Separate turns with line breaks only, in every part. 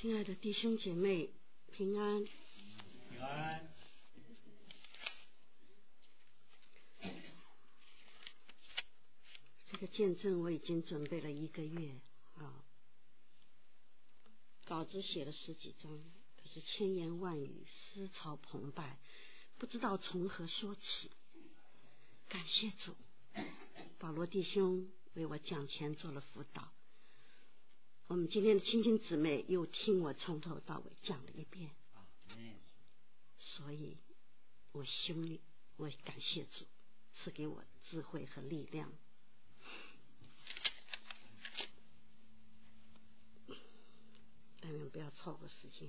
亲爱的弟兄姐妹，平安。
平安。
这个见证我已经准备了1个月啊，稿子写了10几章，可是千言万语，思潮澎湃，不知道从何说起。感谢主，保罗弟兄为我讲前做了辅导。我们今天的亲亲姊妹又听我从头到尾讲了一遍，所以我感谢主赐给我智慧和力量。但愿不要超过时间。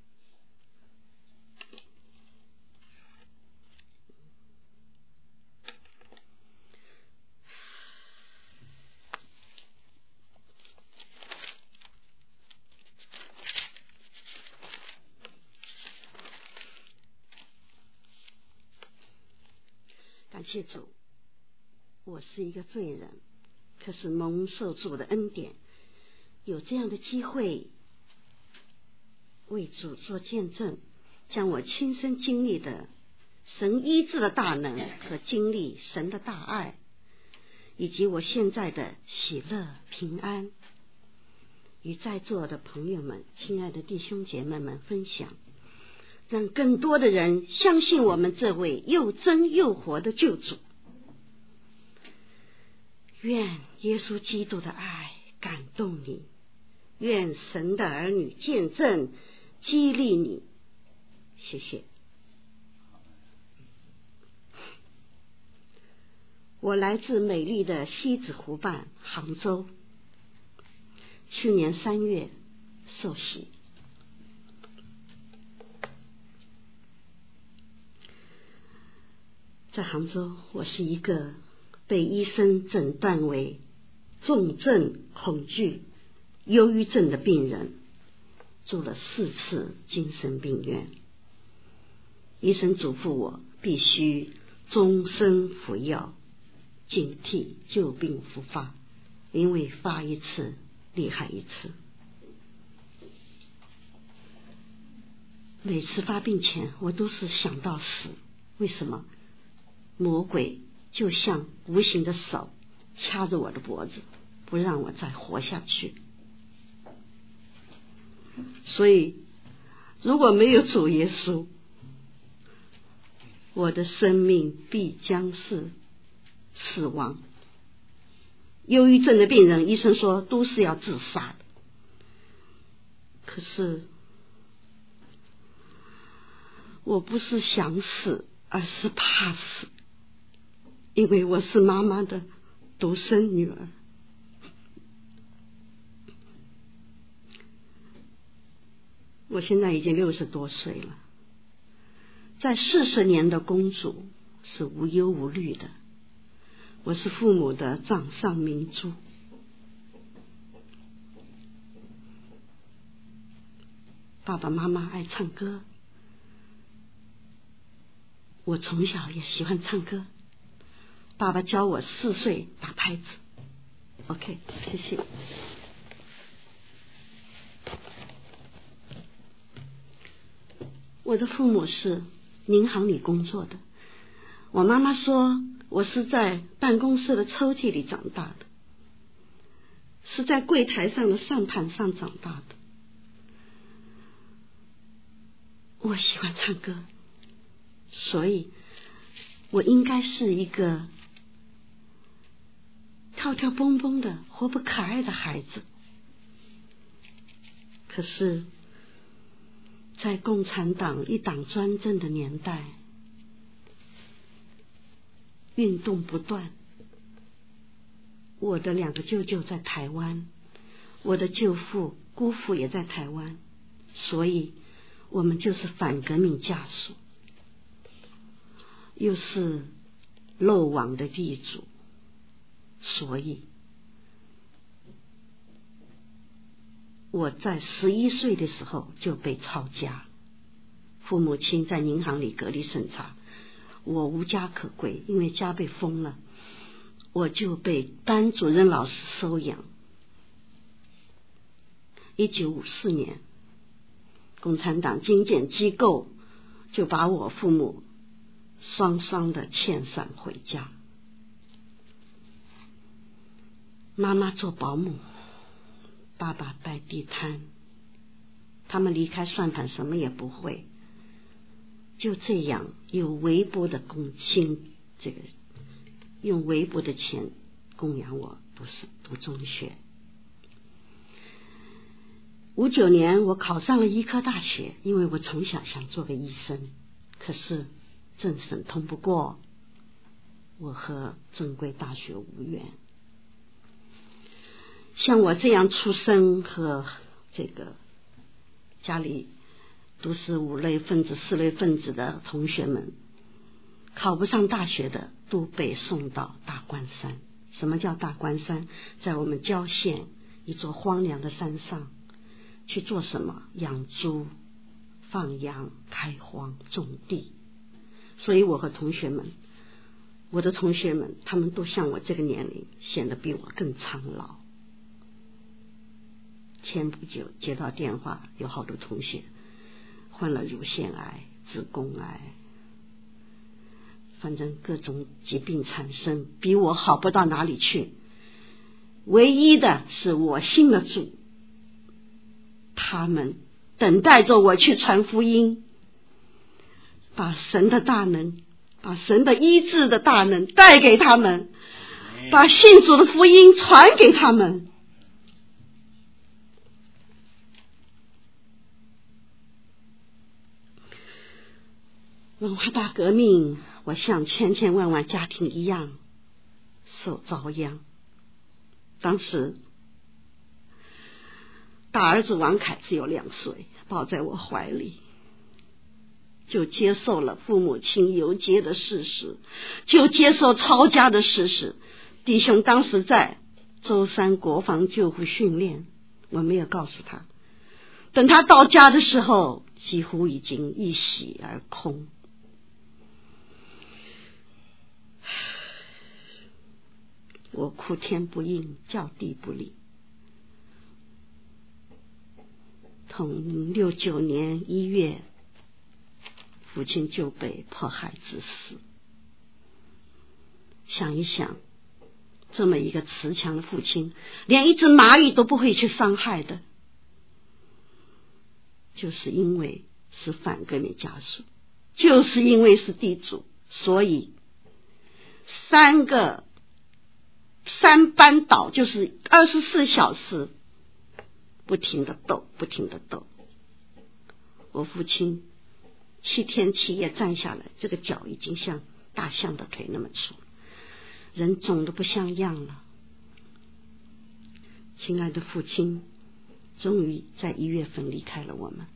感谢主，我是一个罪人，可是蒙受主的恩典，有这样的机会为主做见证，将我亲身经历的神医治的大能和经历神的大爱，以及我现在的喜乐平安，与在座的朋友们、亲爱的弟兄姐妹们分享，让更多的人相信我们这位又真又活的救主。愿耶稣基督的爱感动你，愿神的儿女见证激励你。谢谢。我来自美丽的西子湖畔杭州，去年3月受洗。在杭州，我是一个被医生诊断为重症恐惧忧郁症的病人，住了4次精神病院。医生嘱咐我必须终身服药，警惕旧病复发，因为发一次厉害一次。每次发病前我都是想到死，为什么？魔鬼就像无形的手掐着我的脖子，不让我再活下去。所以如果没有主耶稣，我的生命必将是死亡。忧郁症的病人，医生说都是要自杀的，可是我不是想死，而是怕死，因为我是妈妈的独生女儿。我现在已经60多岁了，在40年的公主是无忧无虑的，我是父母的掌上明珠。爸爸妈妈爱唱歌，我从小也喜欢唱歌。爸爸教我4岁打拍子。 OK， 谢谢。我的父母是银行里工作的，我妈妈说我是在办公室的抽屉里长大的，是在柜台上的算盘上长大的。我喜欢唱歌，所以我应该是一个跳跳蹦蹦的活泼可爱的孩子。可是在共产党一党专政的年代，运动不断，我的2个舅舅在台湾，我的舅父姑父也在台湾，所以我们就是反革命家属，又是漏网的地主，所以我在11岁的时候就被抄家，父母亲在银行里隔离审查，我无家可归，因为家被封了，我就被班主任老师收养。1954年共产党精简机构就把我父母双双的遣散回家。妈妈做保姆，爸爸摆地摊，他们离开算盘什么也不会，就这样有微薄的工薪，用微薄的钱供养我读中学。59年我考上了医科大学，因为我从小想做个医生，可是政审通不过，我和正规大学无缘。像我这样出身和家里都是5类分子4类分子的同学们，考不上大学的都被送到大关山。什么叫大关山？在我们郊县一座荒凉的山上，去做什么？养猪、放羊、开荒、种地。所以我的同学们他们都像我这个年龄，显得比我更苍老。前不久接到电话，有好多同学患了乳腺癌、子宫癌，反正各种疾病缠身，比我好不到哪里去。唯一的是我信了主，他们等待着我去传福音，把神的大能，把神的医治的大能带给他们，把信主的福音传给他们。文化大革命，我像千千万万家庭一样受遭殃。当时大儿子王凯只有2岁，抱在我怀里，就接受了父母亲游街的事实，就接受抄家的事实。弟兄当时在舟山国防救护训练，我没有告诉他。等他到家的时候，几乎已经一洗而空。我哭天不应，叫地不灵。同69年1月，父亲就被迫害致死。想一想，这么一个慈祥的父亲，连一只蚂蚁都不会去伤害的，就是因为是反革命家属，就是因为是地主，所以3班倒，就是24小时不停的斗。我父亲7天7夜站下来，这个脚已经像大象的腿那么粗，人肿得不像样了。亲爱的父亲终于在1月份离开了我们。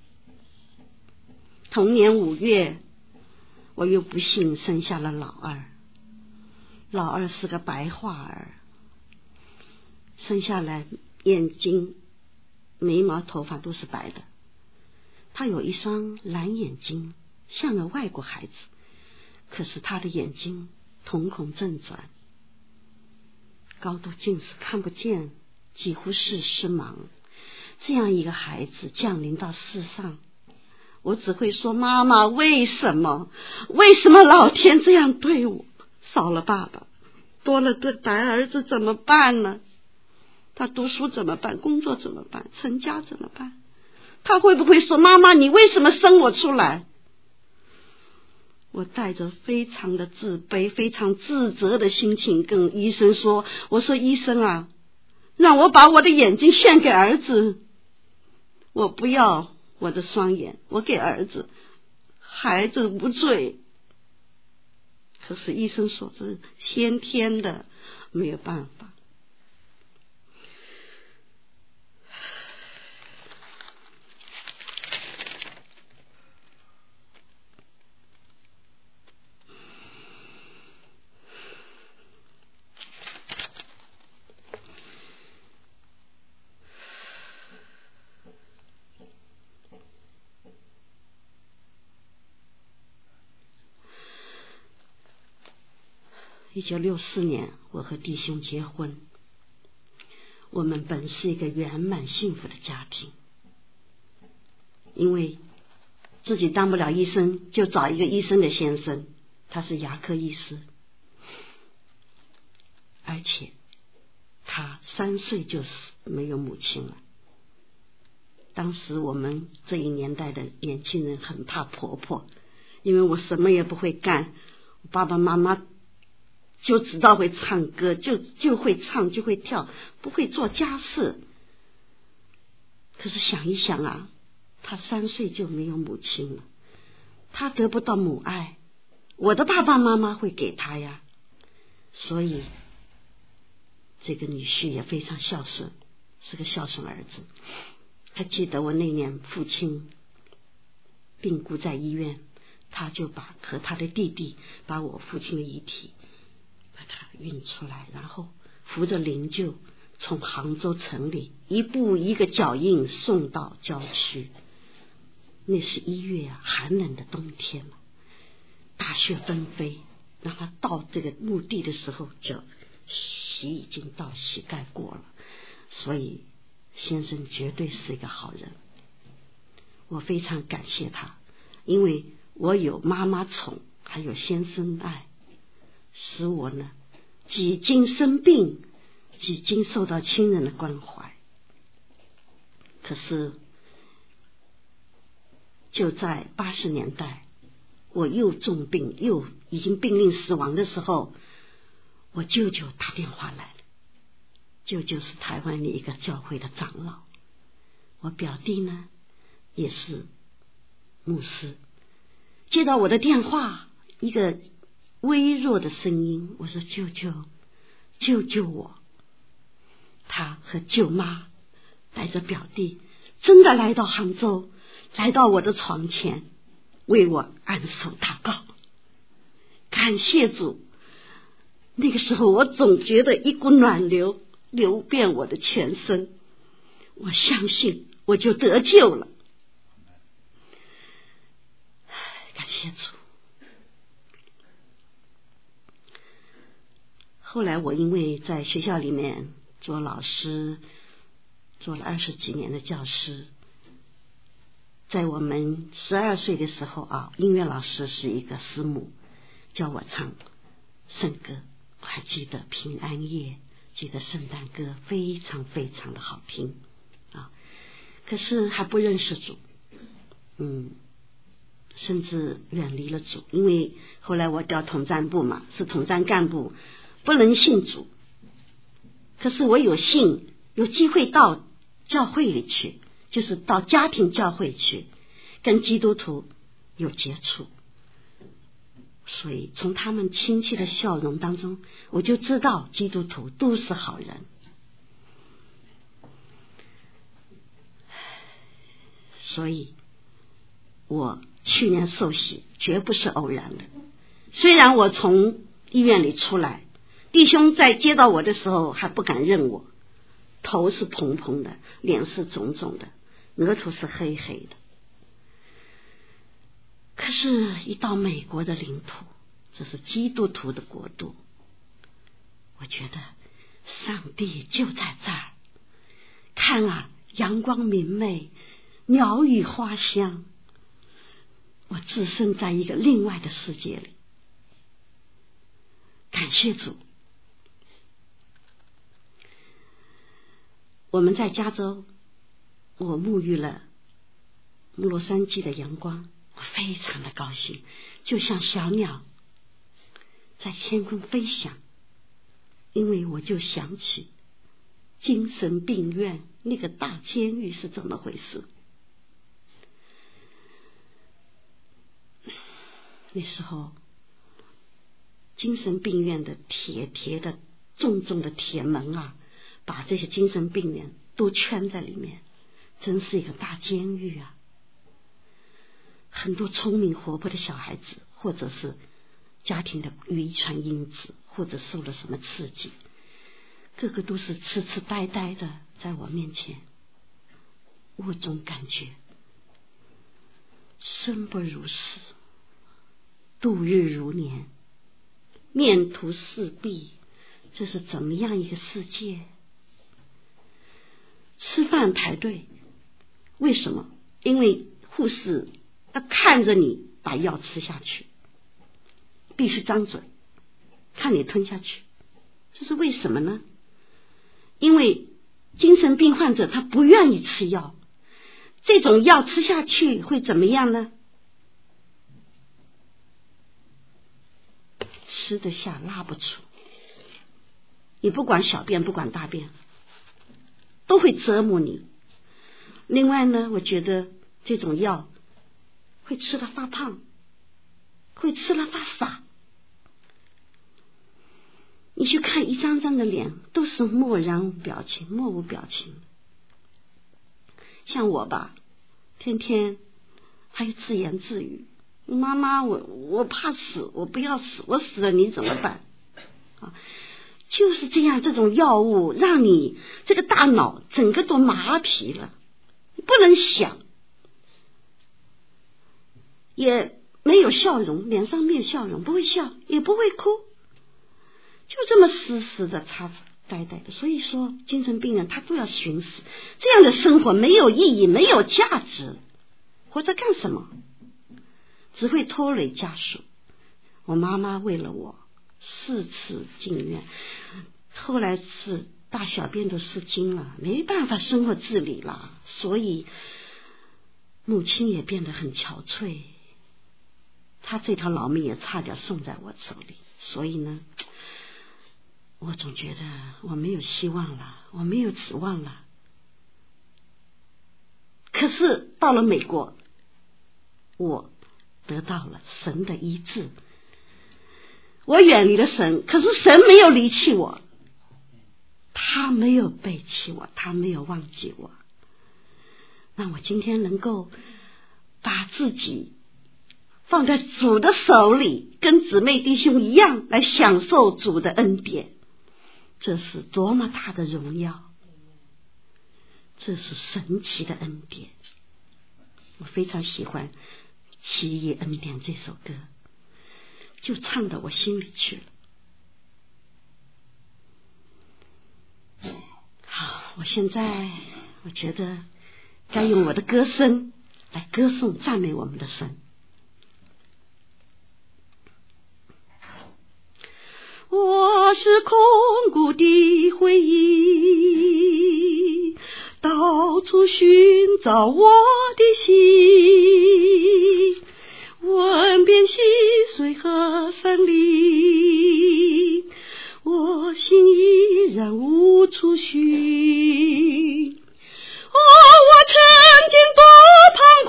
同年5月，我又不幸生下了老二。老二是个白化儿，生下来眼睛、眉毛、头发都是白的。他有一双蓝眼睛，像个外国孩子，可是他的眼睛瞳孔正转，高度近视，看不见，几乎是失盲。这样一个孩子降临到世上，我只会说：妈妈，为什么老天这样对我？少了爸爸，多了个白儿子怎么办呢？他读书怎么办？工作怎么办？成家怎么办？他会不会说：妈妈，你为什么生我出来？我带着非常的自卑、非常自责的心情跟医生说：我说医生啊，让我把我的眼睛献给儿子，我不要我的双眼，我给儿子，孩子无罪。可是医生说这是先天的，没有办法。1964年，我和弟兄结婚。我们本是一个圆满幸福的家庭。 因为自己当不了医生，就找一个医生的先生，他是牙科医师，而且他3岁就没有母亲了。当时我们这一年代的年轻人很怕婆婆，因为我什么也不会干，爸爸妈妈就知道会唱歌，就会唱就会跳，不会做家事。可是想一想啊，他3岁就没有母亲了，他得不到母爱，我的爸爸妈妈会给他呀。所以这个女婿也非常孝顺，是个孝顺儿子。还记得我那年父亲病故在医院，他就和他的弟弟把我父亲的遗体把他运出来，然后扶着灵柩从杭州城里一步一个脚印送到郊区。那是1月啊，寒冷的冬天了，大雪纷飞。让他到这个墓地的时候，脚洗已经到膝盖过了，所以先生绝对是一个好人。我非常感谢他，因为我有妈妈宠，还有先生爱，使我呢几经生病，几经受到亲人的关怀。可是就在80年代，我又重病，又已经濒临死亡的时候，我舅舅打电话来了。舅舅是台湾的一个教会的长老，我表弟呢也是牧师。接到我的电话，一个微弱的声音，我说舅舅救救我。他和舅妈带着表弟真的来到杭州，来到我的床前，为我按手祷告。感谢主，那个时候我总觉得一股暖流流遍我的全身，我相信我就得救了。感谢主。后来我因为在学校里面做老师，做了20几年的教师，在我们12岁的时候啊，音乐老师是一个师母，叫我唱圣歌，我还记得平安夜，记得圣诞歌，非常非常的好听啊。可是还不认识主，甚至远离了主，因为后来我调统战部嘛，是统战干部，不能信主。可是我有机会到教会里去，就是到家庭教会去，跟基督徒有接触。所以从他们亲切的笑容当中，我就知道基督徒都是好人。所以我去年受洗绝不是偶然的。虽然我从医院里出来，弟兄在接到我的时候还不敢认我，头是蓬蓬的，脸是肿肿的，额头是黑黑的。可是一到美国的领土，这是基督徒的国度，我觉得上帝就在这儿。看啊，阳光明媚，鸟语花香，我置身在一个另外的世界里。感谢主。我们在加州，我沐浴了洛杉矶的阳光，我非常的高兴，就像小鸟在天空飞翔。因为我就想起精神病院那个大监狱是怎么回事。那时候精神病院的铁的重重的铁门啊，把这些精神病人都圈在里面，真是一个大监狱啊。很多聪明活泼的小孩子，或者是家庭的遗传因子，或者受了什么刺激，个个都是痴痴呆呆的在我面前。我总感觉生不如死，度日如年，面徒四壁，这是怎么样一个世界？吃饭排队，为什么？因为护士要看着你把药吃下去，必须张嘴看你吞下去。这是为什么呢？因为精神病患者他不愿意吃药，这种药吃下去会怎么样呢？吃得下拉不出，你不管小便不管大便都会折磨你。另外呢，我觉得这种药会吃了发胖，会吃了发傻。你去看一张张的脸都是漠然无表情，漠无表情。像我吧，天天还有自言自语，妈妈我怕死，我不要死，我死了你怎么办啊？就是这样，这种药物让你这个大脑整个都麻痹了，不能想，也没有笑容，脸上没有笑容，不会笑也不会哭，就这么死死的呆呆的。所以说精神病人他都要寻死，这样的生活没有意义，没有价值，活着干什么？只会拖累家属。我妈妈为了我4次进院，后来是大小便都失禁了，没办法生活自理了，所以母亲也变得很憔悴，她这条老命也差点送在我手里。所以呢，我总觉得我没有希望了，我没有指望了。可是到了美国，我得到了神的医治，我远离了神，可是神没有离弃我，他没有背弃我，他没有忘记我。让我今天能够把自己放在主的手里，跟姊妹弟兄一样来享受主的恩典，这是多么大的荣耀，这是神奇的恩典。我非常喜欢奇异恩典这首歌，就唱到我心里去了。好，我现在我觉得该用我的歌声来歌颂赞美我们的神。我是空谷的回忆，到处寻找我的心，问遍溪水和山林，我心依然无处寻。我曾经多彷徨，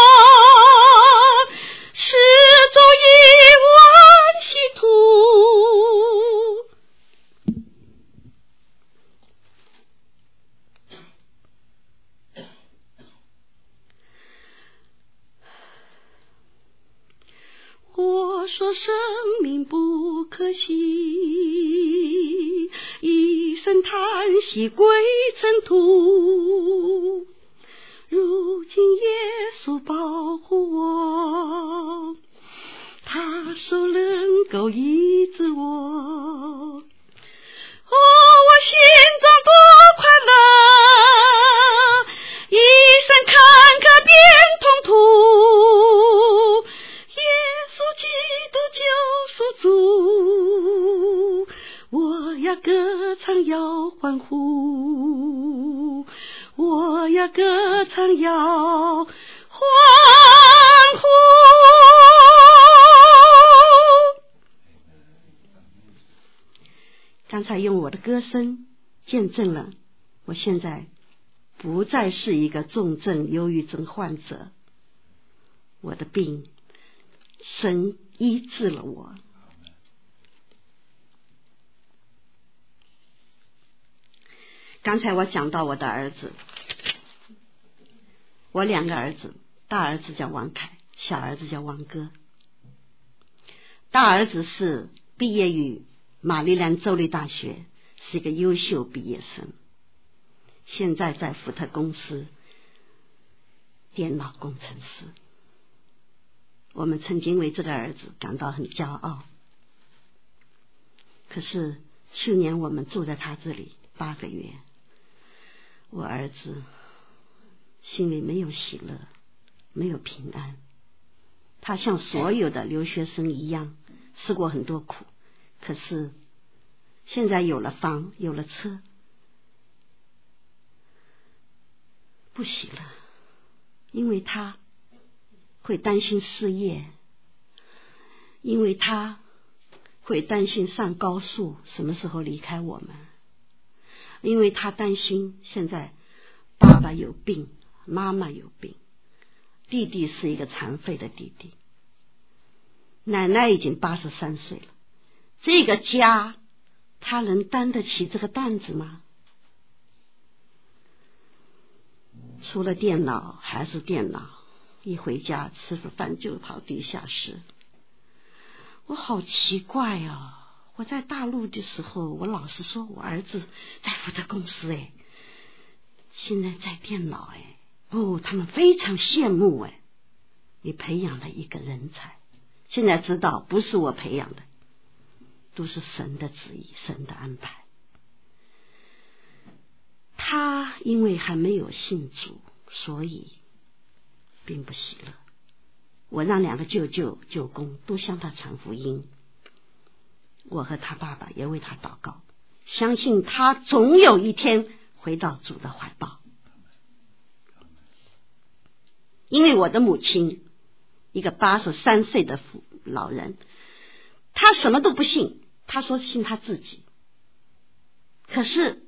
四周一万稀土，我说生命不可惜，一声叹息归尘土，如今耶稣保护我，他手能够医治我。我心中多快乐，一生坎坷变痛途，耶稣基督救赎主，我要歌唱要欢呼，我要歌唱要欢呼。刚才用我的歌声见证了，我现在不再是一个重症忧郁症患者，我的病神医治了我。刚才我讲到我的儿子，我2个儿子，大儿子叫王凯，小儿子叫王哥。大儿子是毕业于马里兰州立大学，是一个优秀毕业生，现在在福特公司电脑工程师。我们曾经为这个儿子感到很骄傲，可是去年我们住在他这里8个月，我儿子心里没有喜乐， 没有平安。他像所有的留学生一样吃过很多苦，可是现在有了房，有了车，不喜了，因为他会担心失业，因为他会担心上高速什么时候离开我们，因为他担心现在爸爸有病，妈妈有病，弟弟是一个残废的弟弟，奶奶已经83岁了，这个家他能担得起这个担子吗？除了电脑还是电脑，一回家吃了饭就跑地下室。我好奇怪啊，我在大陆的时候，我老是说我儿子在福特公司现在在电脑他们非常羡慕你培养了一个人才。现在知道不是我培养的，都是神的旨意，神的安排。他因为还没有信主，所以并不喜乐。我让2个舅舅舅公都向他传福音，我和他爸爸也为他祷告，相信他总有一天回到主的怀抱。因为我的母亲一个83岁的老人，他什么都不信，他说信他自己。可是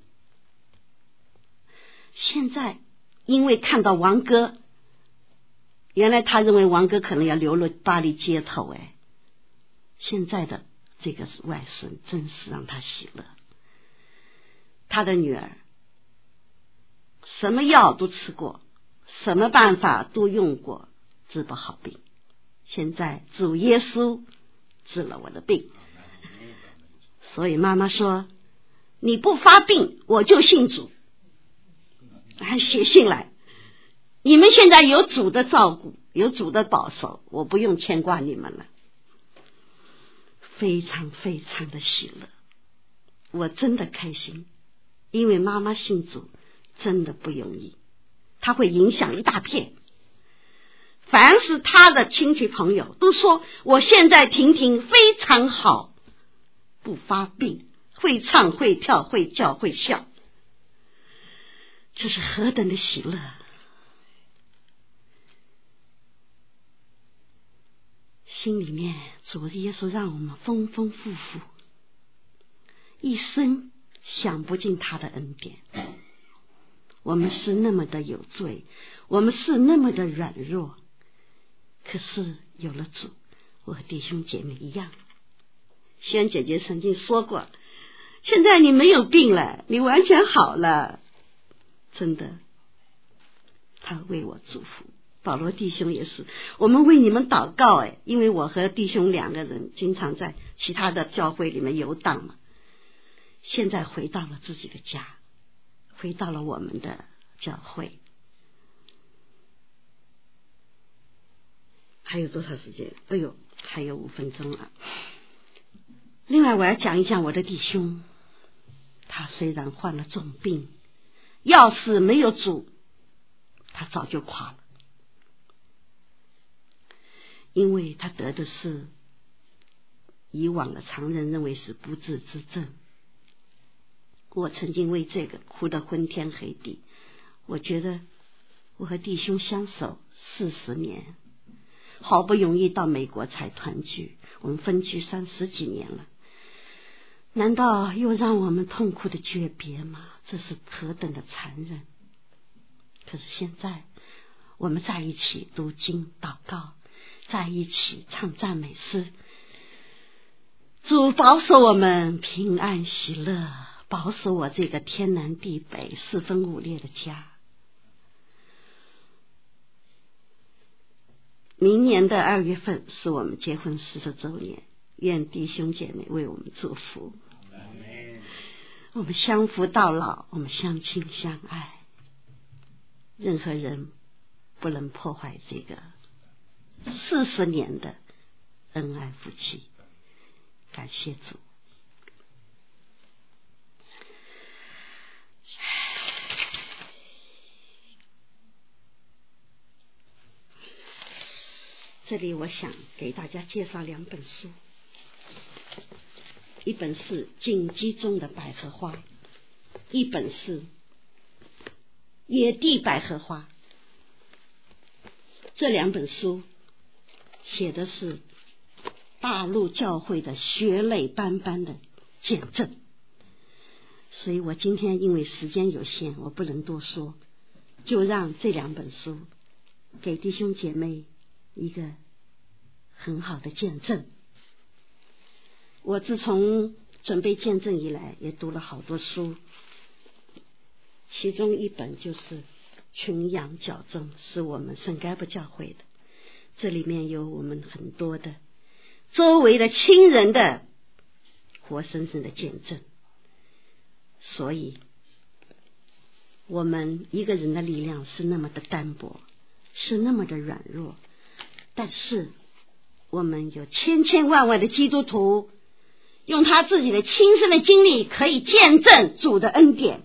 现在因为看到王哥，原来他认为王哥可能要流落巴黎街头现在的这个外孙真是让他喜乐。他的女儿什么药都吃过，什么办法都用过，治不好病。现在主耶稣治了我的病，所以妈妈说你不发病我就信主，还写信来，你们现在有主的照顾，有主的保守，我不用牵挂你们了。非常非常的喜乐，我真的开心，因为妈妈信主真的不容易，她会影响一大片。凡是她的亲戚朋友都说我现在婷婷非常好，不发病，会唱会跳会叫会笑，这是何等的喜乐。心里面主耶稣让我们丰丰富富，一生享不尽他的恩典。我们是那么的有罪，我们是那么的软弱，可是有了主，我和弟兄姐妹一样。轩姐姐曾经说过，现在你没有病了，你完全好了，真的，他为我祝福。保罗弟兄也是，我们为你们祷告因为我和弟兄2个人经常在其他的教会里面游荡嘛，现在回到了自己的家，回到了我们的教会。还有多少时间？还有5分钟了。另外我要讲一讲我的弟兄，他虽然患了重病，要是没有主，他早就垮了。因为他得的是以往的常人认为是不治之症。我曾经为这个哭得昏天黑地。我觉得我和弟兄相守40年，好不容易到美国才团聚，我们分居30几年了，难道又让我们痛苦的诀别吗？这是何等的残忍。可是现在我们在一起读经祷告，在一起唱赞美诗，主保守我们平安喜乐，保守我这个天南地北4分5裂的家。明年的2月份是我们结婚40周年，愿弟兄姐妹为我们祝福。我们相扶到老，我们相亲相爱，任何人不能破坏这个40年的恩爱夫妻。感谢主。 这里我想给大家介绍2本书，一本是《荆棘中的百合花》，一本是《野地百合花》。这2本书写的是大陆教会的血泪斑斑的见证，所以我今天因为时间有限，我不能多说，就让这2本书给弟兄姐妹一个很好的见证。我自从准备见证以来，也读了好多书，其中一本就是《群羊矫正》，是我们圣盖博教会的，这里面有我们很多的周围的亲人的活生生的见证。所以我们一个人的力量是那么的单薄，是那么的软弱，但是我们有千千万万的基督徒用他自己的亲身的经历可以见证主的恩典。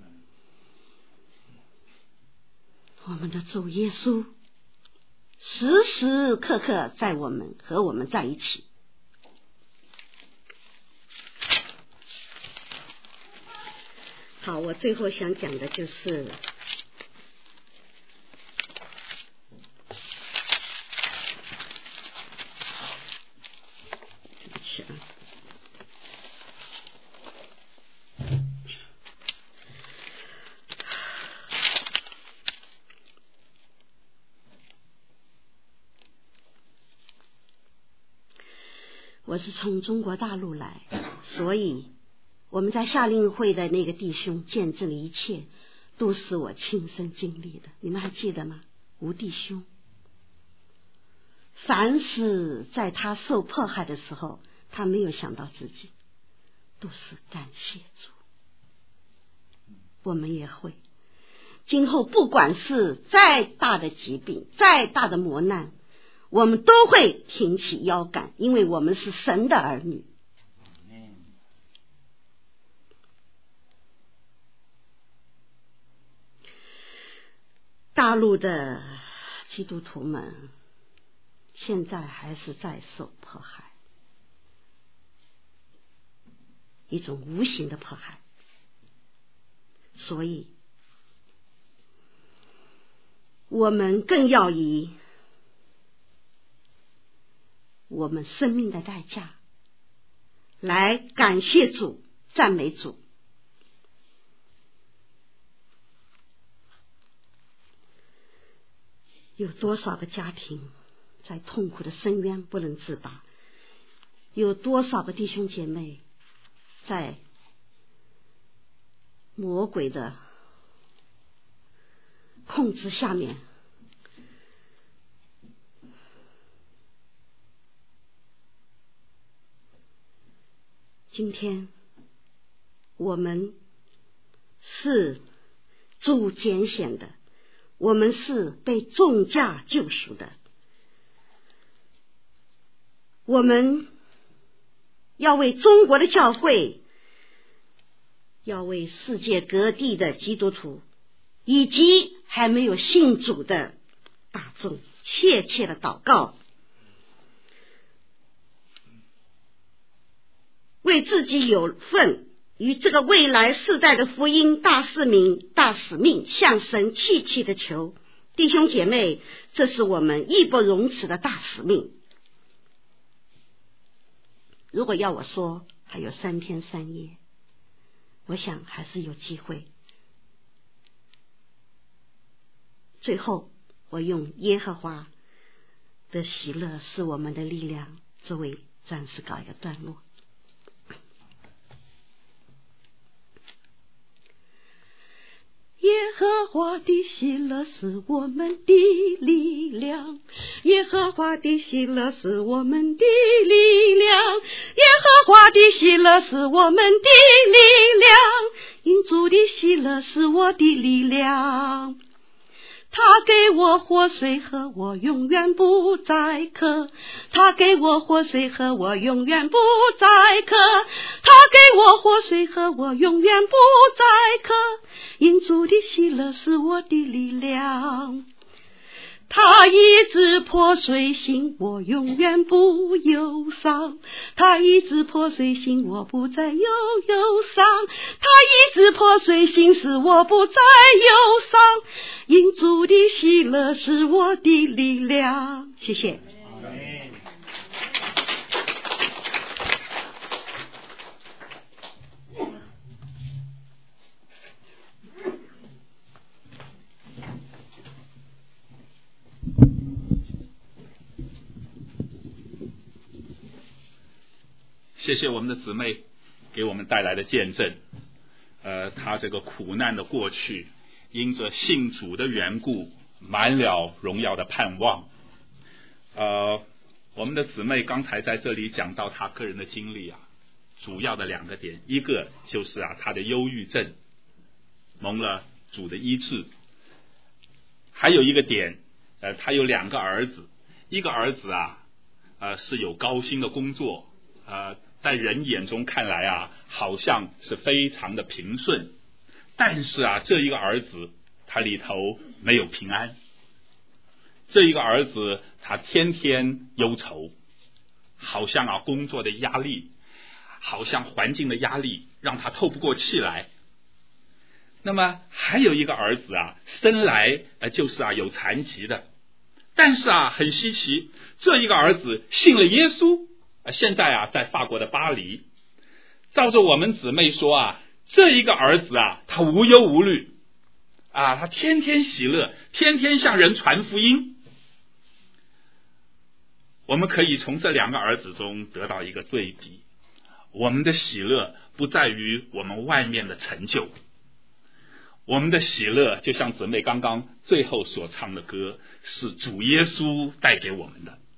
我们的主耶稣时时刻刻在和我们在一起。好，我最后想讲的就是对不起啊，我是从中国大陆来，所以我们在夏令会的那个弟兄见证的一切都是我亲身经历的，你们还记得吗？吴弟兄，凡是在他受迫害的时候，他没有想到自己，都是感谢主。我们也会，今后不管是再大的疾病，再大的磨难，我们都会挺起腰杆，因为我们是神的儿女。大陆的基督徒们现在还是在受迫害，一种无形的迫害，所以我们更要以我们生命的代价来感谢主，赞美主。有多少个家庭在痛苦的深渊不能自拔，有多少个弟兄姐妹在魔鬼的控制下面，今天我们是主拣选的，我们是被重价救赎的，我们要为中国的教会，要为世界各地的基督徒以及还没有信主的大众切切的祷告，为自己有份与这个未来世代的福音大使命向神切切的求。弟兄姐妹，这是我们义不容辞的大使命。如果要我说还有3天3夜，我想还是有机会。最后我用耶和华的喜乐是我们的力量作为暂时搞一个段落。耶和华的喜乐是我们的力量，耶和华的喜乐是我们的力量，耶和华的喜乐是我们的力量，因主的喜乐是我的力量。他给我活水喝，我永远不再渴，他给我活水喝，我永远不再渴，他给我活水喝，我永远不再渴，因主的喜乐是我的力量。
他一直破碎心，我永远不忧伤。他一直破碎心，我不再有忧伤。他一直破碎心，使我不再忧伤。因主的喜乐是我的力量。谢谢。
谢谢我们的姊妹给我们带来的见证。她这个苦难的过去，因着信主的缘故，满了荣耀的盼望。我们的姊妹刚才在这里讲到她个人的经历啊，主要的2个点，一个就是她的忧郁症蒙了主的医治，还有一个点，她有2个儿子，一个儿子是有高薪的工作，在人眼中看来好像是非常的平顺，但是这一个儿子他里头没有平安，这一个儿子他天天忧愁，好像工作的压力，好像环境的压力让他透不过气来。那么还有一个儿子生来就是有残疾的，但是很稀奇，这一个儿子信了耶稣，现在在法国的巴黎。照着我们姊妹说这一个儿子他无忧无虑他天天喜乐，天天向人传福音。我们可以从这2个儿子中得到一个对比，我们的喜乐不在于我们外面的成就，我们的喜乐就像姊妹刚刚最后所唱的歌，是主耶稣带给我们的。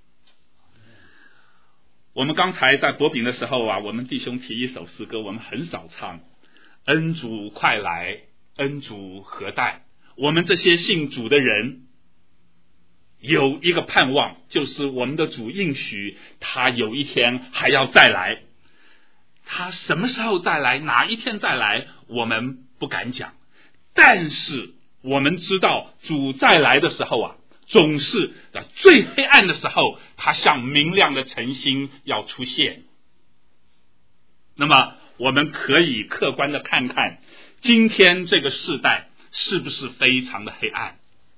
我们刚才在博饼的时候我们弟兄提一首诗歌，我们很少唱，恩主快来，恩主何待。我们这些信主的人有一个盼望，就是我们的主应许他有一天还要再来。他什么时候再来，哪一天再来，我们不敢讲，但是我们知道主再来的时候总是在最黑暗的时候，他像明亮的晨星要出现。那么我们可以客观的看看今天这个世代是不是非常的黑暗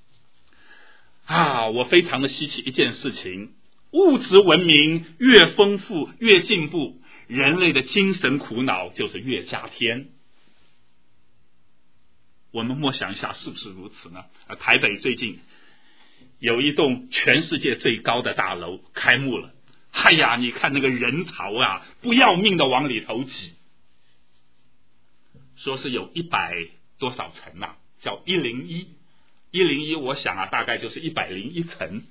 我非常的稀奇一件事情，物质文明越丰富越进步，人类的精神苦恼就是越加添。我们默想一下是不是如此呢？台北最近有一栋全世界最高的大楼开幕了，你看那个人潮不要命的往里头挤，说是有100多少层叫101，我想大概就是101层。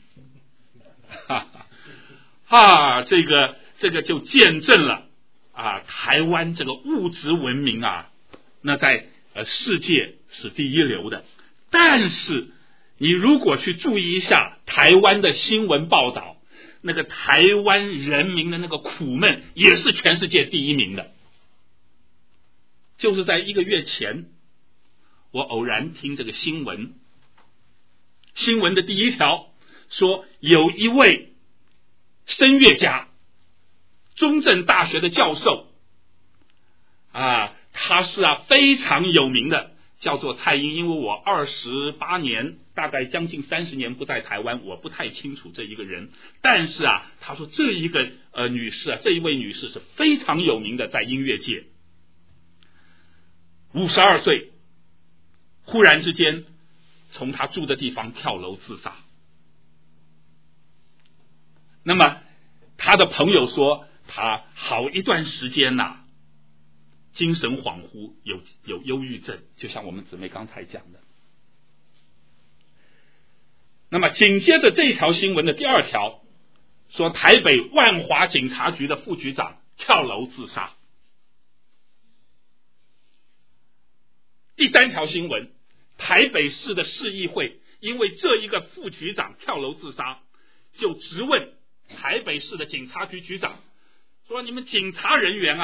这个就见证了台湾这个物质文明那在世界是第一流的。但是你如果去注意一下台湾的新闻报道，那个台湾人民的那个苦闷也是全世界第1名的。就是在1个月前，我偶然听这个新闻的第1条说，有一位声乐家，中正大学的教授他是非常有名的，叫做蔡英。因为我28年大概将近30年不在台湾，我不太清楚这一个人，但是他说这一个女士这一位女士是非常有名的，在音乐界。52岁忽然之间从他住的地方跳楼自杀。那么他的朋友说他好一段时间精神恍惚，有忧郁症，就像我们姊妹刚才讲的。那么紧接着这条新闻的第2条说，台北万华警察局的副局长跳楼自杀。第3条新闻，台北市的市议会因为这一个副局长跳楼自杀，就质问台北市的警察局局长，说你们警察人员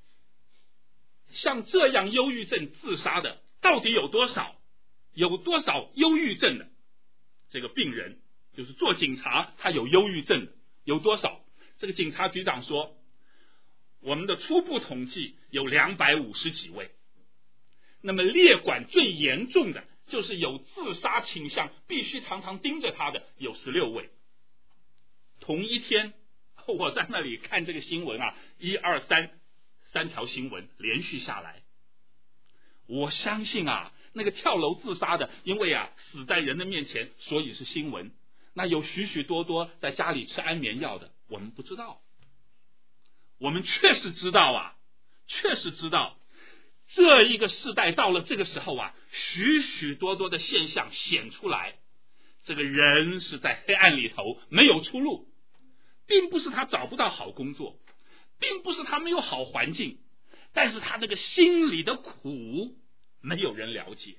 像这样忧郁症自杀的到底有多少？有多少忧郁症的这个病人就是做警察他有忧郁症有多少？这个警察局长说，我们的初步统计有250几位，那么列管最严重的就是有自杀倾向，必须常常盯着他的有16位。同一天我在那里看这个新闻啊，1、2、3条新闻连续下来，我相信啊，那个跳楼自杀的，因为啊死在人的面前，所以是新闻。那有许许多多在家里吃安眠药的，我们不知道。我们确实知道啊，确实知道，这一个世代到了这个时候啊，许许多多的现象显出来，这个人是在黑暗里头没有出路，并不是他找不到好工作，并不是他没有好环境，但是他那个心里的苦没有人了解，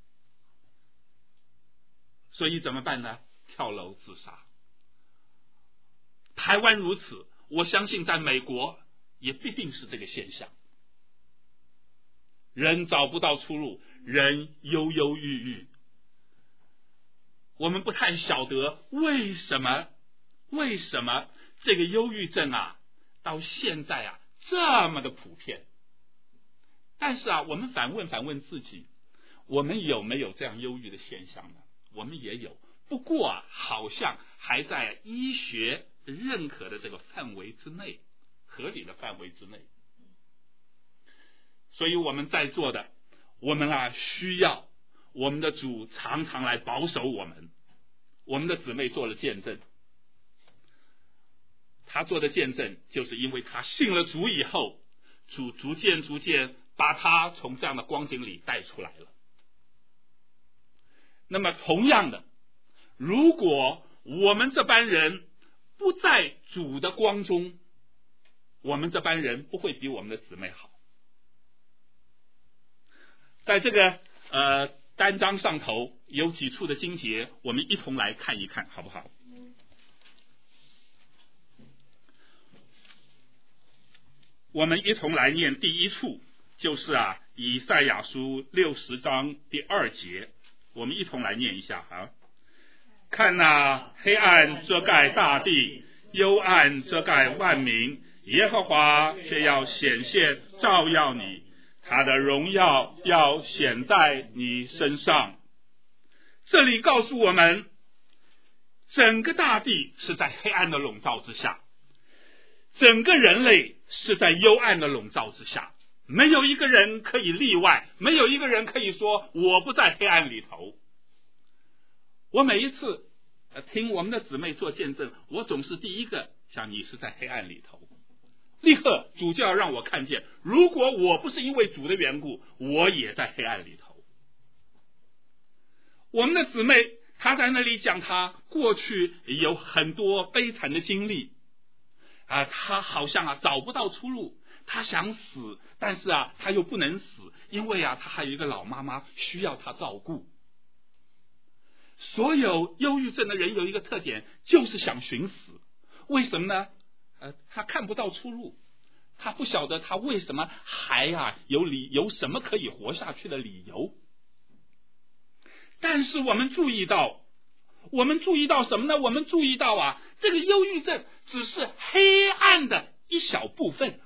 所以怎么办呢？跳楼自杀。台湾如此，我相信在美国也必定是这个现象。人找不到出路，人忧忧郁郁。我们不太晓得为什么这个忧郁症啊到现在啊这么的普遍。但是啊，我们反问自己，我们有没有这样忧郁的现象呢？我们也有，不过啊，好像还在医学认可的这个范围之内，合理的范围之内。所以我们在座的，我们啊需要我们的主常常来保守我们。我们的姊妹做了见证，她做的见证就是因为她信了主以后，主逐渐把她从这样的光景里带出来了。那么同样的，如果我们这班人不在主的光中，我们这班人不会比我们的姊妹好。在这个单章上头有几处的经节，我们一同来看一看好不好？我们一同来念第一处，就是啊以赛亚书60章第2节，我们一同来念一下啊。看哪，黑暗遮盖大地，幽暗遮盖万民，耶和华却要显现照耀你，他的荣耀要显在你身上。这里告诉我们，整个大地是在黑暗的笼罩之下，整个人类是在幽暗的笼罩之下，没有一个人可以例外，没有一个人可以说我不在黑暗里头。我每一次听我们的姊妹做见证，我总是第一个想你是在黑暗里头，立刻主就要让我看见，如果我不是因为主的缘故，我也在黑暗里头。我们的姊妹她在那里讲她过去有很多悲惨的经历啊，她好像啊找不到出路，她想死，但是啊她又不能死，因为啊她还有一个老妈妈需要她照顾。所有忧郁症的人有一个特点，就是想寻死。为什么呢？他看不到出路，他不晓得他为什么还有什么可以活下去的理由。但是我们注意到什么呢？我们注意到啊，这个忧郁症只是黑暗的一小部分。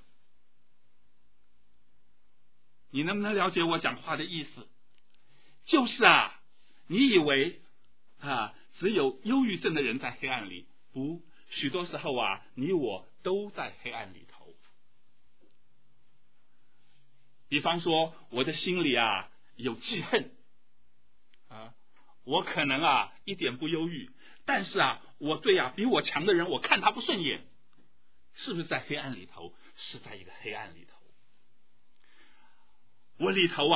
你能不能了解我讲话的意思？就是啊，你以为只有忧郁症的人在黑暗里，不，许多时候啊，你我都在黑暗里头。比方说，我的心里啊有记恨我可能一点不忧郁，但是我对比我强的人，我看他不顺眼，是不是在黑暗里头？是在一个黑暗里头。我里头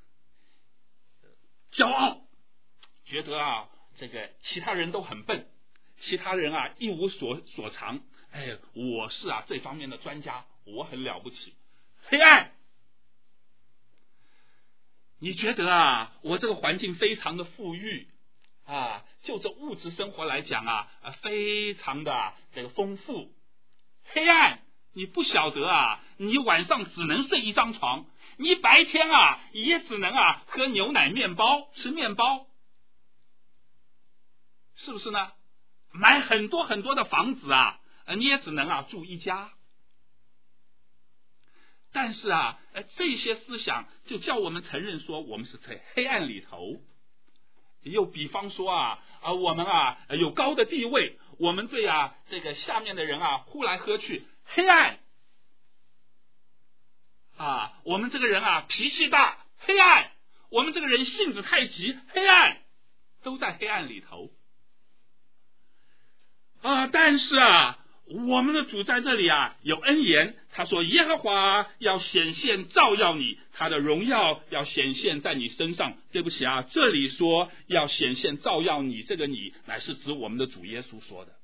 骄傲，觉得这个其他人都很笨，其他人一无所长，我是这方面的专家，我很了不起。黑暗，你觉得我这个环境非常的富裕就这物质生活来讲非常的这个丰富。黑暗，你不晓得你晚上只能睡一张床，你白天也只能喝牛奶面包，吃面包，是不是呢？ 买很多很多的房子啊，你也只能住一家。但是这些思想就叫我们承认说我们是在黑暗里头。又比方说我们有高的地位，我们对这个下面的人呼来喝去，黑暗我们这个人脾气大，黑暗，我们这个人性子太急，黑暗，都在黑暗里头但是我们的主在这里有恩言，他说耶和华要显现照耀你，他的荣耀要显现在你身上。对不起这里说要显现照耀你，这个你乃是指我们的主耶稣说的。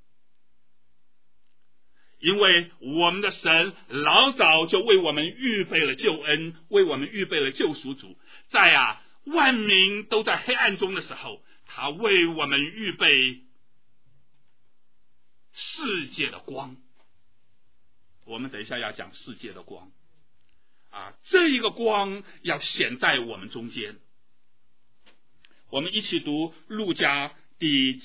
因为我们的神老早就为我们预备了救恩，为我们预备了救赎主，在万民都在黑暗中的时候，他为我们预备世界的光。我们等一下要讲世界的光这一个光要显在我们中间。我们一起读路加第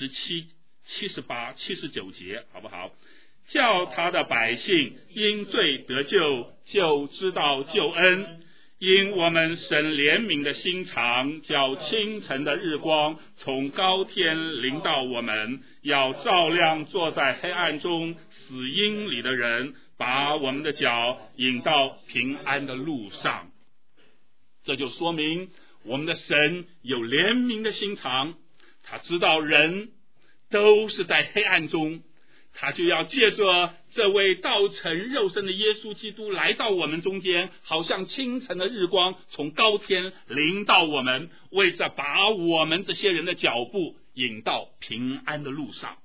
77、78、79节好不好？叫他的百姓因罪得救，就知道救恩，因我们神怜悯的心肠，叫清晨的日光从高天临到我们，要照亮坐在黑暗中死荫里的人，把我们的脚引到平安的路上。这就说明我们的神有怜悯的心肠，他知道人都是在黑暗中，他就要借着这位道成肉身的耶稣基督来到我们中间，好像清晨的日光从高天临到我们，为着把我们这些人的脚步引到平安的路上。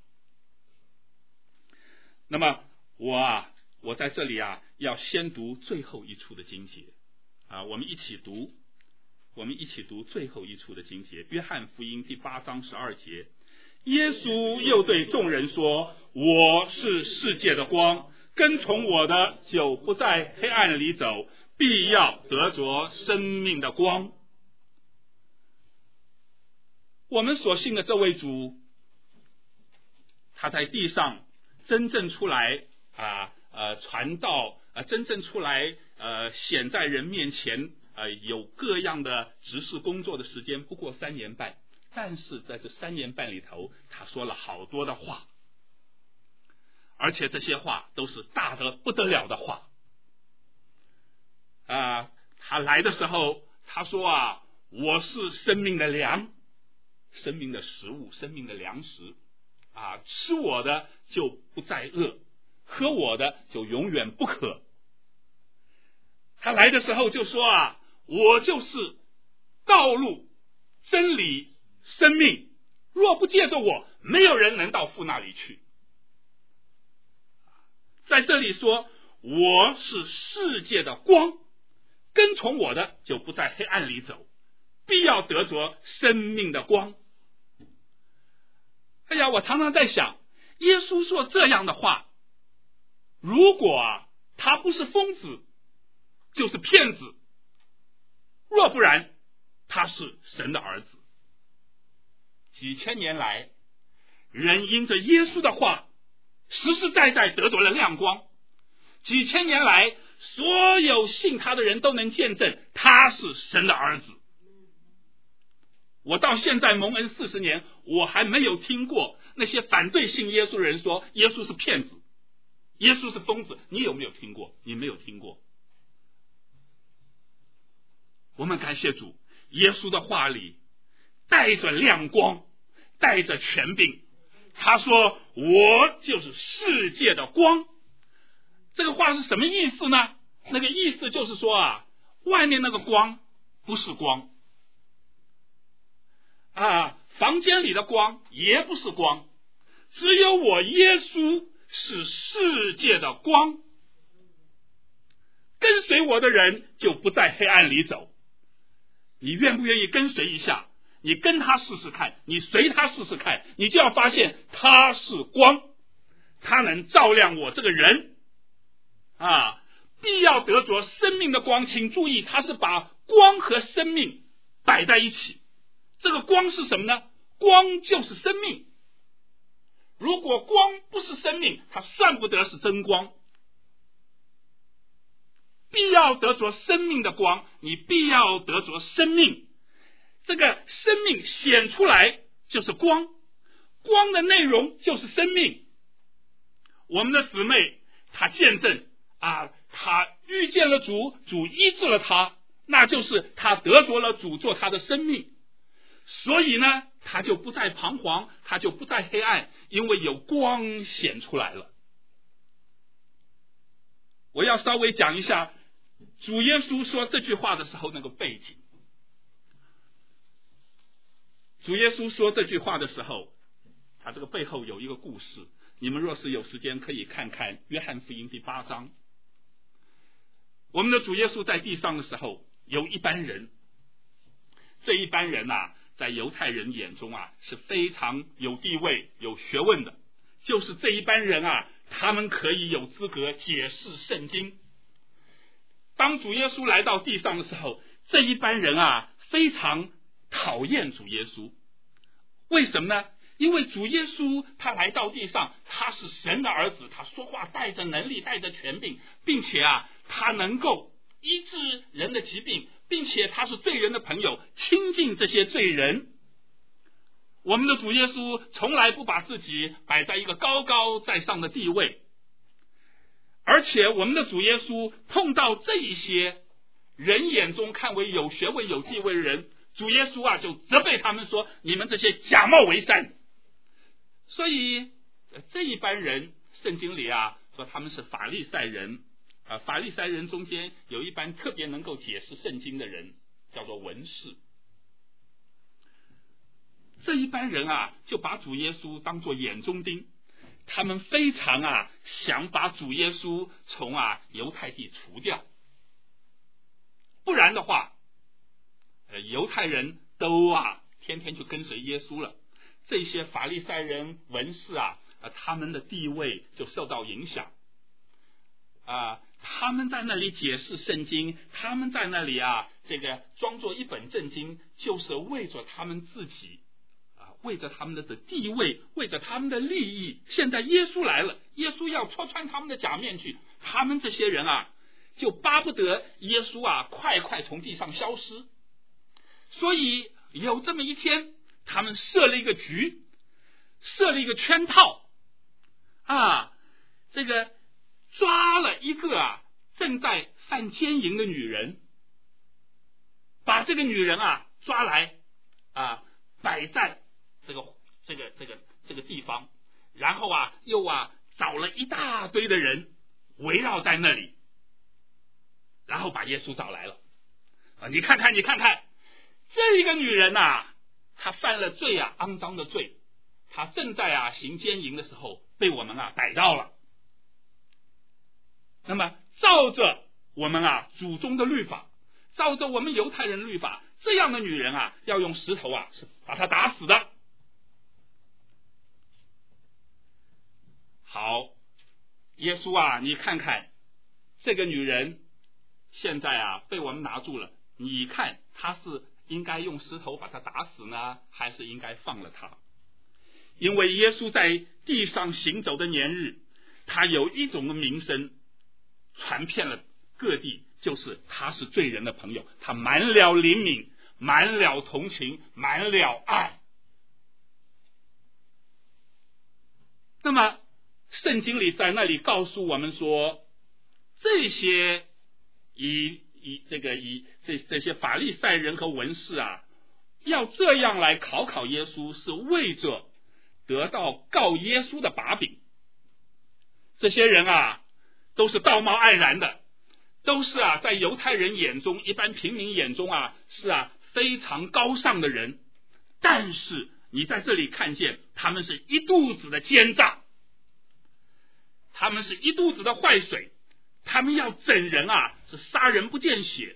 那么我在这里要先读最后一处的经节我们一起读最后一处的经节，约翰福音第8章12节。耶稣又对众人说，我是世界的光，跟从我的就不在黑暗里走，必要得着生命的光。我们所信的这位主，他在地上真正出来传道真正出来显在人面前有各样的执事工作的时间不过3年半，但是在这3年半里头，他说了好多的话，而且这些话都是大得不得了的话他来的时候他说我是生命的粮，生命的食物，生命的粮食吃我的就不再饿，喝我的就永远不渴。他来的时候就说我就是道路真理生命，若不借着我，没有人能到父那里去。在这里说我是世界的光，跟从我的就不在黑暗里走，必要得着生命的光。我常常在想，耶稣说这样的话，如果他不是疯子就是骗子，若不然他是神的儿子。几千年来，人因着耶稣的话实实在在得着了亮光，几千年来所有信他的人都能见证他是神的儿子。我到现在蒙恩40年，我还没有听过那些反对信耶稣的人说耶稣是骗子，耶稣是疯子。你有没有听过？你没有听过。我们感谢主，耶稣的话里带着亮光，带着权柄。他说我就是世界的光。这个话是什么意思呢？那个意思就是说外面那个光不是光房间里的光也不是光，只有我耶稣是世界的光。跟随我的人就不在黑暗里走。你愿不愿意跟随一下？你跟他试试看，你随他试试看，你就要发现他是光，他能照亮我这个人必要得着生命的光。请注意，他是把光和生命摆在一起。这个光是什么呢？光就是生命。 如果光不是生命，它算不得是真光。必要得着生命的光，你必要得着生命，这个生命显出来就是光，光的内容就是生命。我们的姊妹她见证她遇见了主，主医治了她，那就是她得着了主做她的生命，所以呢她就不再彷徨，她就不再黑暗，因为有光显出来了。我要稍微讲一下主耶稣说这句话的时候那个背景。主耶稣说这句话的时候，他这个背后有一个故事，你们若是有时间可以看看约翰福音第8章。我们的主耶稣在地上的时候，有一班人，这一班人在犹太人眼中是非常有地位有学问的，就是这一班人他们可以有资格解释圣经。当主耶稣来到地上的时候，这一班人非常讨厌主耶稣。为什么呢？因为主耶稣他来到地上，他是神的儿子，他说话带着能力带着权柄，并且他能够医治人的疾病，并且他是罪人的朋友，亲近这些罪人。我们的主耶稣从来不把自己摆在一个高高在上的地位，而且我们的主耶稣碰到这一些人眼中看为有学问有地位的人，主耶稣就责备他们说，你们这些假冒为善。所以这一班人圣经里说他们是法利赛人，法利赛人中间有一班特别能够解释圣经的人，叫做文士。这一班人就把主耶稣当作眼中钉，他们非常想把主耶稣从犹太地除掉，不然的话犹太人都天天就跟随耶稣了，这些法利赛人文士他们的地位就受到影响他们在那里解释圣经，他们在那里这个装作一本正经，就是为着他们自己为着他们的地位，为着他们的利益。现在耶稣来了，耶稣要戳穿他们的假面具，他们这些人就巴不得耶稣快快从地上消失。所以有这么一天，他们设了一个局，设了一个圈套这个抓了一个正在犯奸淫的女人，把这个女人抓来摆在这个地方，然后又找了一大堆的人围绕在那里，然后把耶稣找来了你看看这一个女人她犯了罪肮脏的罪，她正在行奸淫的时候被我们逮到了。那么照着我们祖宗的律法，照着我们犹太人律法，这样的女人要用石头是把她打死的。好，耶稣你看看这个女人现在被我们拿住了，你看她是应该用石头把她打死呢，还是应该放了她？因为耶稣在地上行走的年日，他有一种名声传遍了各地，就是他是罪人的朋友，他满了怜悯，满了同情，满了爱。那么圣经里在那里告诉我们说，这些这些法利赛人和文士要这样来考耶稣，是为着得到告耶稣的把柄。这些人都是道貌岸然的，都是在犹太人眼中，一般平民眼中是非常高尚的人，但是你在这里看见他们是一肚子的奸诈，他们是一肚子的坏水，他们要整人是杀人不见血。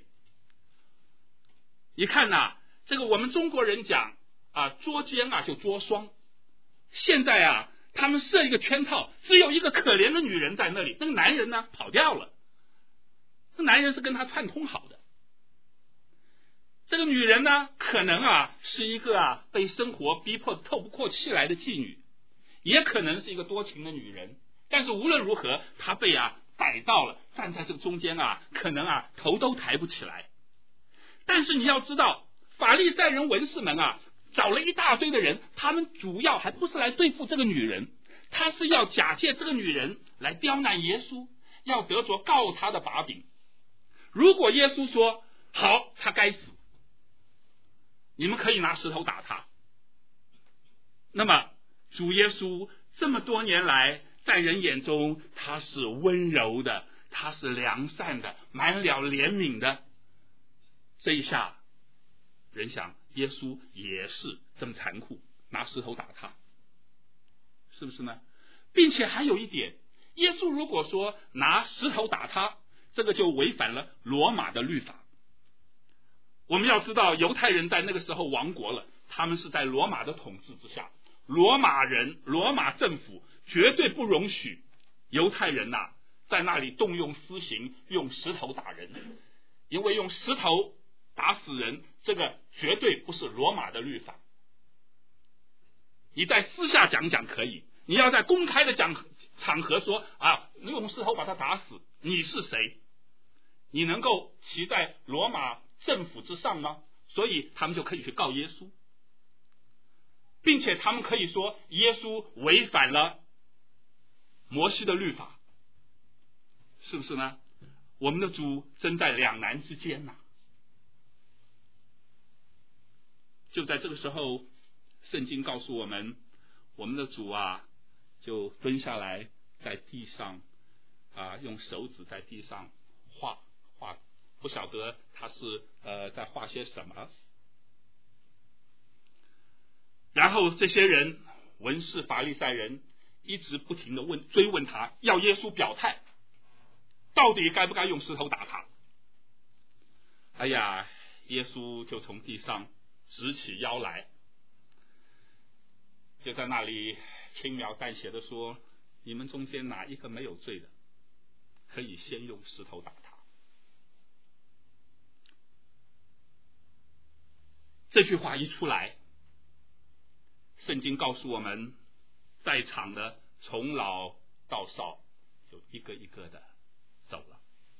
你看这个我们中国人讲捉奸就捉双，现在他们设一个圈套，只有一个可怜的女人在那里，那个男人呢跑掉了，这男人是跟他串通好的。这个女人呢可能是一个被生活逼迫透不过气来的妓女， 也可能是一个多情的女人，但是无论如何，她被逮到了，站在这个中间可能头都抬不起来。但是你要知道，法利赛人文士们找了一大堆的人，他们主要还不是来对付这个女人，他是要假借这个女人来刁难耶稣，要得着告他的把柄。如果耶稣说好，他该死，你们可以拿石头打他，那么主耶稣这么多年来在人眼中他是温柔的，他是良善的，满了怜悯的，这一下人想耶稣也是这么残酷，拿石头打他，是不是呢？并且还有一点，耶稣如果说拿石头打他，这个就违反了罗马的律法。我们要知道，犹太人在那个时候亡国了，他们是在罗马的统治之下，罗马政府绝对不容许犹太人在那里动用私刑，用石头打人，因为用石头打死人，这个绝对不是罗马的律法。你在私下讲讲可以，你要在公开的场合说你用石头把他打死，你是谁？你能够骑在罗马政府之上吗？所以他们就可以去告耶稣，并且他们可以说耶稣违反了摩西的律法，是不是呢？我们的主真在两难之间就在这个时候，圣经告诉我们，我们的主就蹲下来在地上用手指在地上画，不晓得他是在画些什么。然后这些人，文士法利赛人一直不停的追问他，要耶稣表态，到底该不该用石头打他。耶稣就从地上直起腰来，就在那里轻描淡写的说，你们中间哪一个没有罪的，可以先用石头打他。这句话一出来，圣经告诉我们，在场的从老到少就一个一个的走了。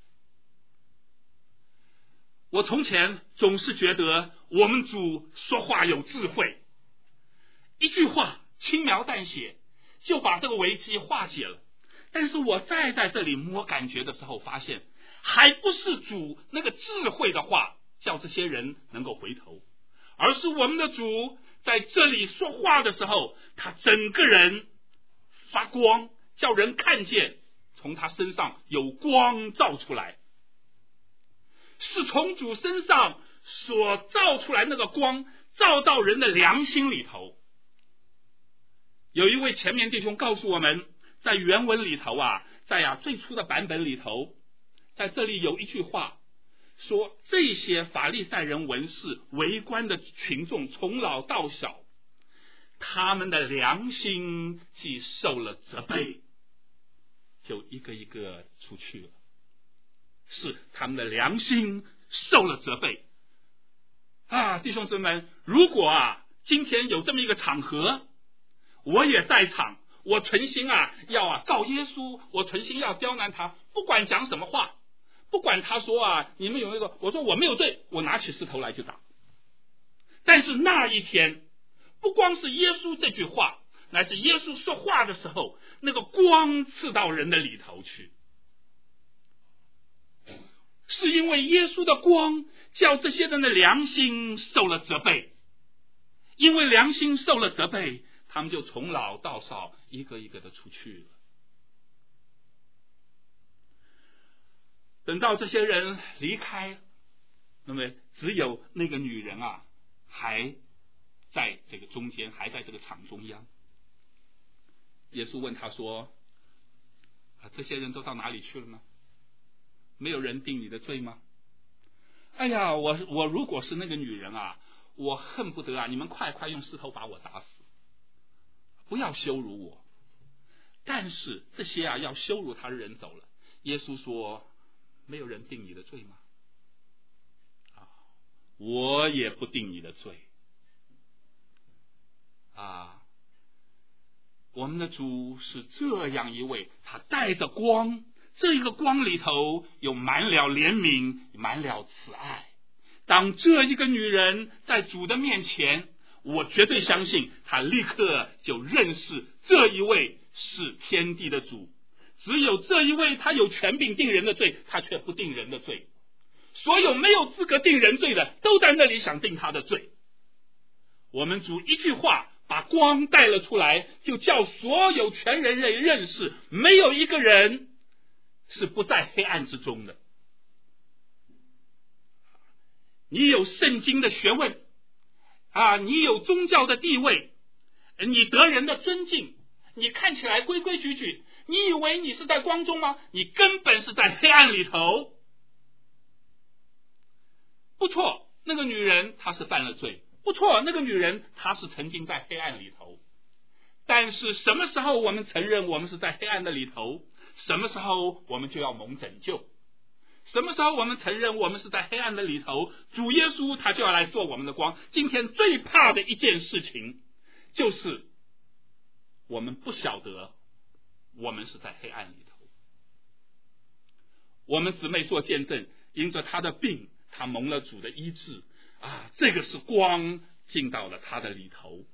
我从前总是觉得我们主说话有智慧，一句话轻描淡写就把这个危机化解了。但是我再在这里摸感觉的时候，发现还不是主那个智慧的话叫这些人能够回头，而是我们的主在这里说话的时候，他整个人发光，叫人看见从他身上有光照出来，是从主身上所照出来那个光照到人的良心里头。有一位前面弟兄告诉我们，在原文里头在最初的版本里头，在这里有一句话说，这些法利赛人文士围观的群众从老到小，他们的良心既受了责备，就一个一个出去了。是他们的良心受了责备弟兄姊妹们，如果今天有这么一个场合，我也在场，我存心要告耶稣，我存心要刁难他，不管讲什么话，不管他说你们有一个，我说我没有罪，我拿起石头来就打。但是那一天，不光是耶稣这句话，乃是耶稣说话的时候，那个光刺到人的里头去，是因为耶稣的光叫这些人的良心受了责备，因为良心受了责备，他们就从老到少一个一个的出去了。等到这些人离开，那么只有那个女人还在这个中间，还在这个场中央。耶稣问他说这些人都到哪里去了呢？没有人定你的罪吗？我如果是那个女人我恨不得你们快快用石头把我打死，不要羞辱我。但是这些要羞辱他的人走了，耶稣说没有人定你的罪吗？我也不定你的罪我我们的主是这样一位，他带着光，这一个光里头有满了怜悯，满了慈爱。当这一个女人在主的面前，我绝对相信她立刻就认识这一位是天地的主。只有这一位他有权柄定人的罪，他却不定人的罪。所有没有资格定人罪的都在那里想定他的罪。我们主一句话把光带了出来，就叫所有全人类认识，没有一个人是不在黑暗之中的。你有圣经的学问你有宗教的地位，你得人的尊敬，你看起来规规矩矩，你以为你是在光中吗？你根本是在黑暗里头。不错，那个女人她是犯了罪，不错，那个女人她是曾经在黑暗里头。但是什么时候我们承认我们是在黑暗的里头，什么时候我们就要蒙拯救。什么时候我们承认我们是在黑暗的里头，主耶稣他就要来做我们的光。今天最怕的一件事情就是我们不晓得我们是在黑暗里头。我们姊妹做见证，因着她的病，她蒙了主的医治这个是光进到了她的里头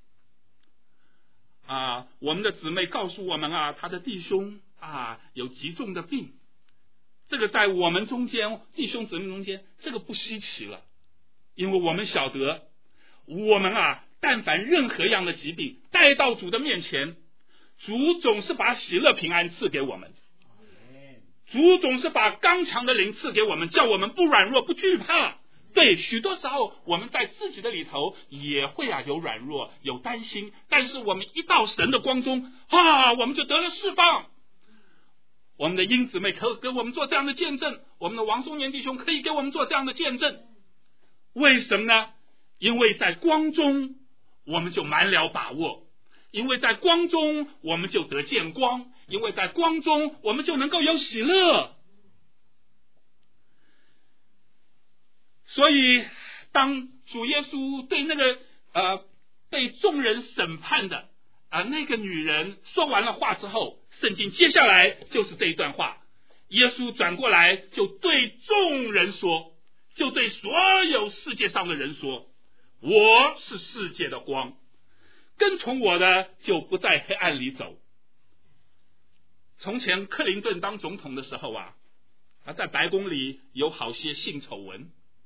我们的姊妹告诉我们她的弟兄有极重的病。这个在我们中间，弟兄姊妹中间，这个不稀奇了，因为我们晓得我们但凡任何样的疾病带到主的面前，主总是把喜乐平安赐给我们，主总是把刚强的灵赐给我们，叫我们不软弱不惧怕。对，许多时候我们在自己的里头也会有软弱有担心，但是我们一到神的光中我们就得了释放。我们的英姊妹可以给我们做这样的见证，我们的王松年弟兄可以给我们做这样的见证。为什么呢？因为在光中我们就满了把握，因为在光中我们就得见光，因为在光中我们就能够有喜乐。所以当主耶稣对那个被众人审判的那个女人说完了话之后，圣经接下来就是这一段话，耶稣转过来就对众人说，就对所有世界上的人说，我是世界的光，跟从我的就不在黑暗里走。从前克林顿当总统的时候在白宫里有好些性丑闻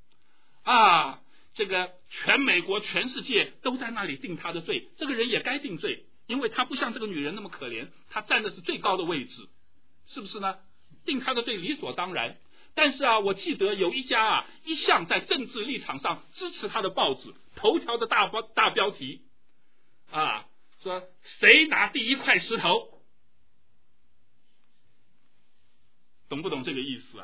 这个全美国全世界都在那里定他的罪，这个人也该定罪，因为他不像这个女人那么可怜，他站的是最高的位置，是不是呢？定他的罪理所当然。但是我记得有一家一向在政治立场上支持他的报纸，头条的大标题说谁拿第一块石头，懂不懂这个意思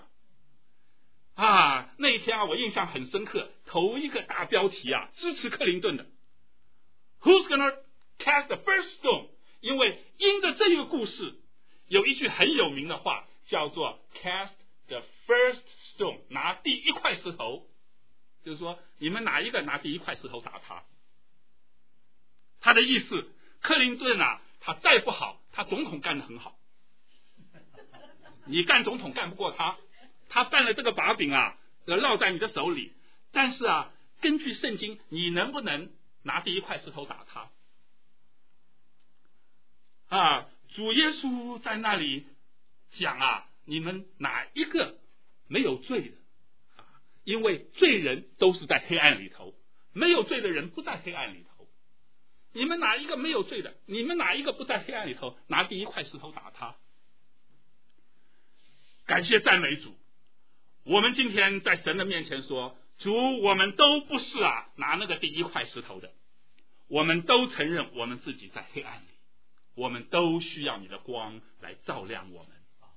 那一天我印象很深刻，头一个大标题支持克林顿的 Who's gonna cast the first stone？ 因为因着这一个故事有一句很有名的话叫做 cast the first stone， 拿第一块石头，就是说你们哪一个拿第一块石头打他。他的意思，克林顿他再不好，他总统干得很好，你干总统干不过他，他犯了这个把柄落在你的手里，但是根据圣经，你能不能拿第一块石头打他主耶稣在那里讲你们哪一个没有罪的因为罪人都是在黑暗里头，没有罪的人不在黑暗里头。你们哪一个没有罪的，你们哪一个不在黑暗里头，拿第一块石头打他。感谢赞美主，我们今天在神的面前说，主，我们都不是拿那个第一块石头的，我们都承认我们自己在黑暗里，我们都需要你的光来照亮我们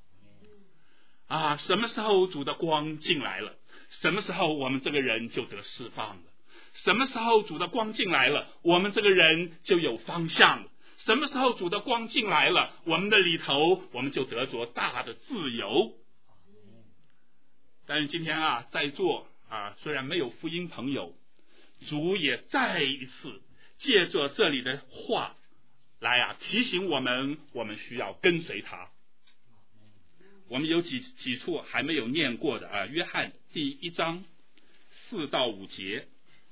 什么时候主的光进来了，什么时候我们这个人就得释放了，什么时候主的光进来了，我们这个人就有方向了，什么时候主的光进来了，我们的里头我们就得着大的自由。但是今天在座虽然没有福音朋友，主也再一次借着这里的话来提醒我们需要跟随他。我们有几处还没有念过的约翰第1章4到5节，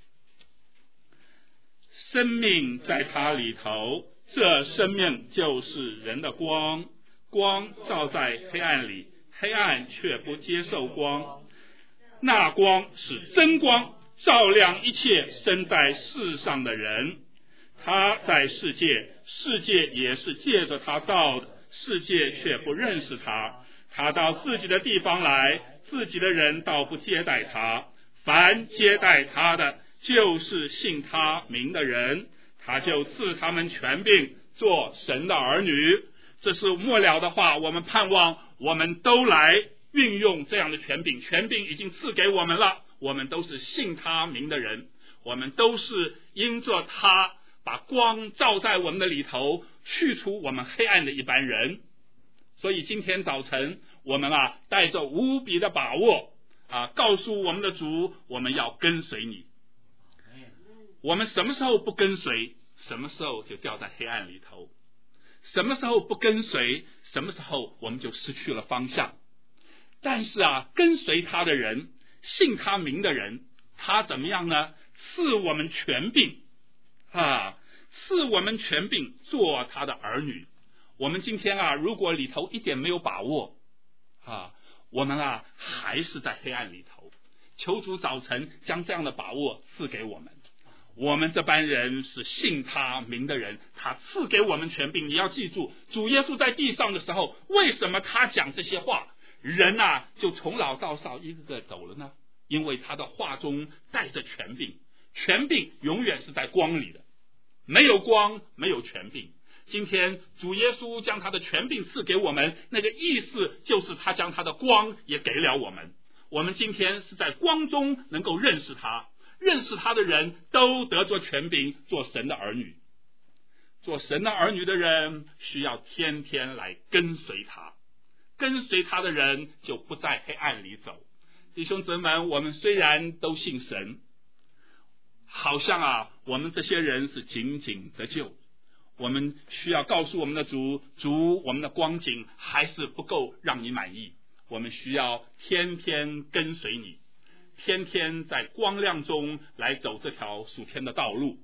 生命在他里头，这生命就是人的光，光照在黑暗里，黑暗却不接受光。那光是真光，照亮一切生在世上的人。他在世界，世界也是借着他造的，世界却不认识他。他到自己的地方来，自己的人倒不接待他。凡接待他的，就是信他名的人，他就赐他们权柄，做神的儿女。这是末了的话，我们盼望我们都来运用这样的权柄，权柄已经赐给我们了，我们都是信他名的人，我们都是因着他把光照在我们的里头，去除我们黑暗的一般人。所以今天早晨我们带着无比的把握告诉我们的主，我们要跟随你。我们什么时候不跟随，什么时候就掉在黑暗里头，什么时候不跟随，什么时候我们就失去了方向。但是跟随他的人，信他名的人，他怎么样呢？赐我们权柄赐我们权柄做他的儿女。我们今天如果里头一点没有把握我们还是在黑暗里头。求主早晨将这样的把握赐给我们。我们这班人是信他名的人，他赐给我们权柄。你要记住，主耶稣在地上的时候，为什么他讲这些话，人就从老到少一个个走了呢？因为他的话中带着权柄，权柄永远是在光里的，没有光没有权柄。今天主耶稣将他的权柄赐给我们，那个意思就是他将他的光也给了我们。我们今天是在光中能够认识他，认识他的人都得着权柄，做神的儿女。做神的儿女的人需要天天来跟随他，跟随他的人就不在黑暗里走。弟兄姊妹们，我们虽然都信神，好像我们这些人是仅仅得救，我们需要告诉我们的主，我们的光景还是不够让你满意，我们需要天天跟随你，天天在光亮中来走这条属天的道路。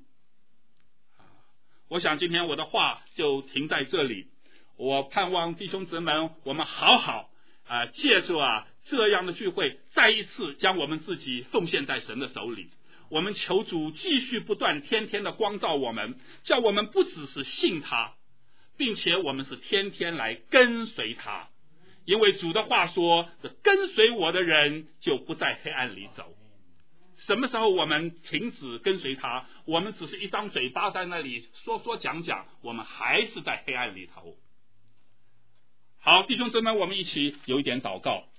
我想今天我的话就停在这里。我盼望弟兄姊妹们，我们好好借着这样的聚会，再一次将我们自己奉献在神的手里。我们求主继续不断天天的光照我们，叫我们不只是信他，并且我们是天天来跟随他。因为主的话说，跟随我的人就不在黑暗里走。什么时候我们停止跟随他，我们只是一张嘴巴在那里说说讲讲，我们还是在黑暗里头。好，弟兄姊妹，我们一起有一点祷告。